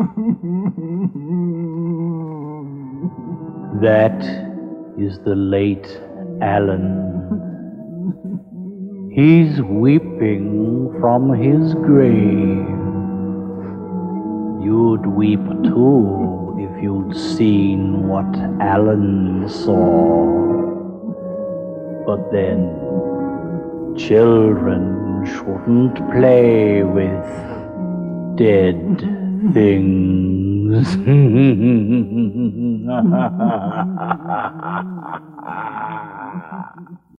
That is the late Alan. He's weeping from his grave. You'd weep too if you'd seen what Alan saw. But then, children shouldn't play with dead things.